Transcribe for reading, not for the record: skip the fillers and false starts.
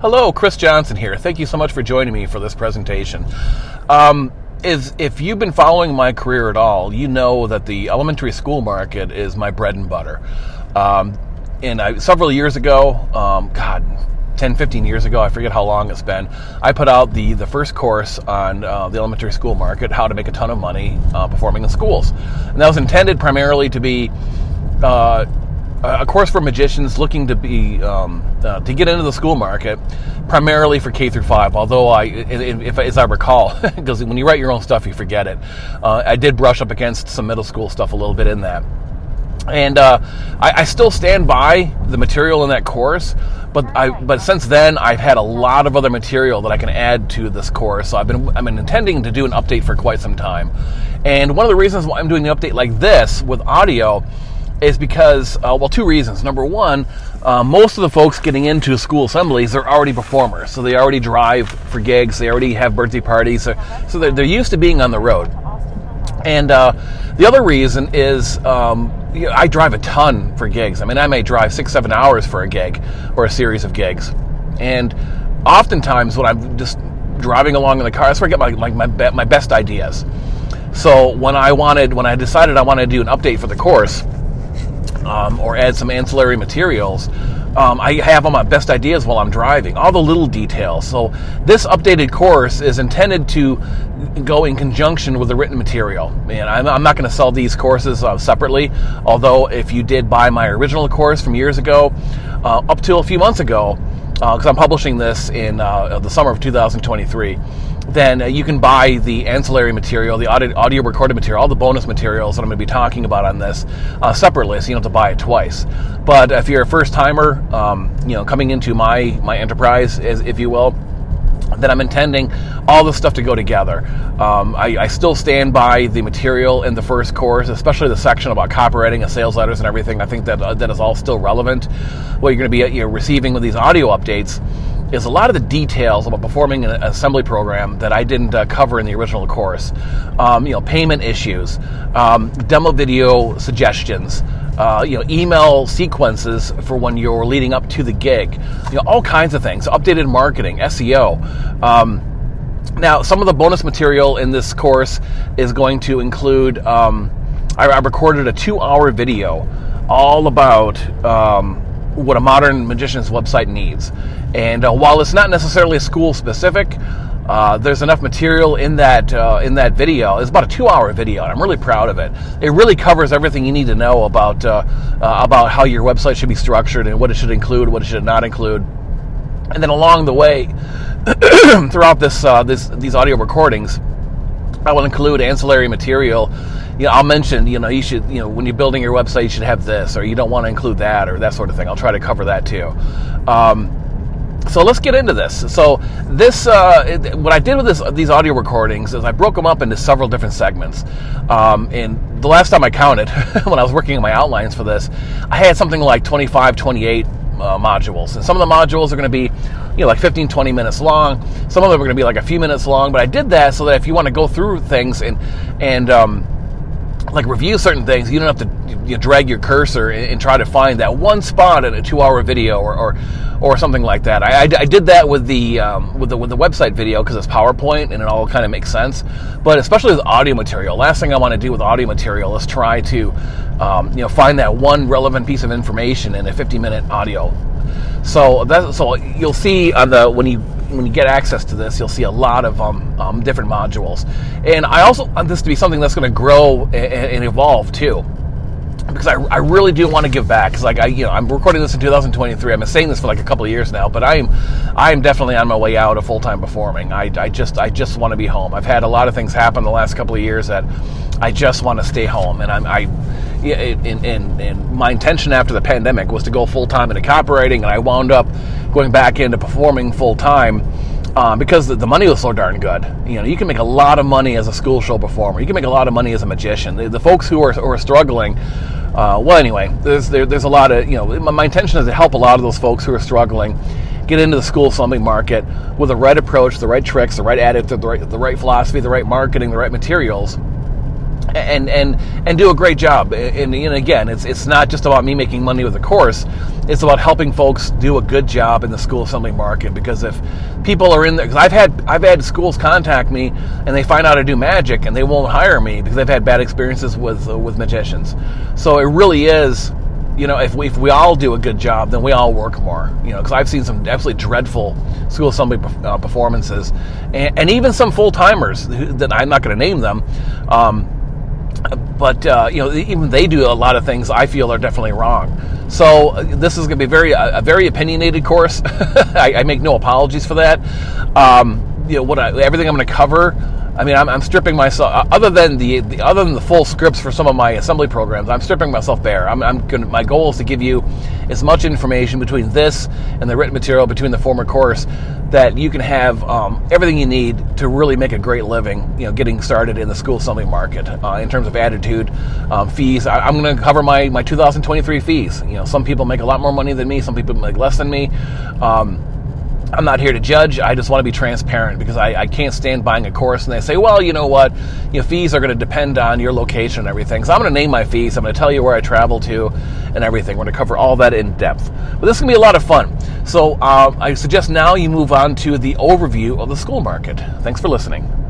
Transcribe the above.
Hello, Chris Johnson here. Thank you so much for joining me for this presentation. If you've been following my career at all, you know that the elementary school market is my bread and butter. Several years ago, 10, 15 years ago, I forget how long it's been, I put out the first course on the elementary school market, how to make a ton of money performing in schools. And that was intended primarily to be a course for magicians looking to be to get into the school market, primarily for K through 5. Although as I recall, because when you write your own stuff, you forget it. I did brush up against some middle school stuff a little bit in that, and I still stand by the material in that course. But since then, I've had a lot of other material that I can add to this course. So I've been intending to do an update for quite some time, and one of the reasons why I'm doing the update like this with audio is because, two reasons. Number one, most of the folks getting into school assemblies are already performers. So they already drive for gigs, they already have birthday parties, so they're used to being on the road. And the other reason is I drive a ton for gigs. I mean, I may drive 6-7 hours for a gig or a series of gigs. And oftentimes when I'm just driving along in the car, that's where I get my best ideas. So when I decided I wanted to do an update for the course, or add some ancillary materials, I have all my best ideas while I'm driving, all the little details. So this updated course is intended to go in conjunction with the written material. And I'm not going to sell these courses separately, although if you did buy my original course from years ago, up till a few months ago, because I'm publishing this in the summer of 2023, then you can buy the ancillary material, the audio recorded material, all the bonus materials that I'm going to be talking about on this separately, so you don't have to buy it twice. But if you're a first-timer, coming into my enterprise, if you will, then I'm intending all this stuff to go together. I still stand by the material in the first course, especially the section about copywriting and sales letters and everything. I think that is all still relevant. What you're going to be receiving with these audio updates is a lot of the details about performing an assembly program that I didn't cover in the original course. Payment issues, demo video suggestions, email sequences for when you're leading up to the gig, all kinds of things, updated marketing, SEO. Now, some of the bonus material in this course is going to include, I recorded a 2-hour video all about what a modern magician's website needs. And while it's not necessarily school specific, there's enough material in that video. It's about a 2-hour video, and I'm really proud of it. It really covers everything you need to know about how your website should be structured and what it should include, what it should not include. And then along the way, throughout these audio recordings, I will include ancillary material. I'll mention, you should, when you're building your website, you should have this, or you don't want to include that, or that sort of thing. I'll try to cover that too. So let's get into this. So this, what I did with these audio recordings is I broke them up into several different segments. And the last time I counted, when I was working on my outlines for this, I had something like 25, 28 modules. And some of the modules are going to be, like 15, 20 minutes long. Some of them are going to be like a few minutes long. But I did that so that if you want to go through things and review certain things, you don't have to drag your cursor and try to find that one spot in a 2-hour video or something like that. I did that with the website video because it's PowerPoint and it all kind of makes sense. But especially with audio material, last thing I want to do with audio material is try to find that one relevant piece of information in a 50-minute audio. So you'll see when you get access to this, you'll see a lot of different modules. And I also want this to be something that's going to grow and evolve too, because I really do want to give back. Because I'm recording this in 2023. I've been saying this for like a couple of years now, but I am definitely on my way out of full-time performing. I just want to be home. I've had a lot of things happen the last couple of years that I just want to stay home. And and my intention after the pandemic was to go full-time into copywriting, and I wound up going back into performing full-time because the money was so darn good. You can make a lot of money as a school show performer. You can make a lot of money as a magician. The folks who are struggling, there's a lot of, my intention is to help a lot of those folks who are struggling get into the school assembly market with the right approach, the right tricks, the right attitude, the right philosophy, the right marketing, the right materials. and do a great job. And again, it's not just about me making money with the course. It's about helping folks do a good job in the school assembly market. Because if people are in there, because I've had schools contact me and they find out I do magic and they won't hire me because they've had bad experiences with magicians. So it really is, if we all do a good job, then we all work more. Because I've seen some absolutely dreadful school assembly performances, and even some full timers that I'm not going to name them. But even they do a lot of things I feel are definitely wrong. So this is going to be a very opinionated course. I make no apologies for that. Everything I'm going to cover. I mean, I'm stripping myself. Other than the full scripts for some of my assembly programs, I'm stripping myself bare. My goal is to give you as much information between this and the written material between the former course that you can have everything you need to really make a great living. Getting started in the school assembly market in terms of attitude, fees. I'm going to cover my 2023 fees. Some people make a lot more money than me. Some people make less than me. I'm not here to judge. I just want to be transparent because I can't stand buying a course and they say, well, you know what, fees are going to depend on your location and everything. So I'm going to name my fees. I'm going to tell you where I travel to and everything. We're going to cover all that in depth. But this is going to be a lot of fun. So I suggest now you move on to the overview of the school market. Thanks for listening.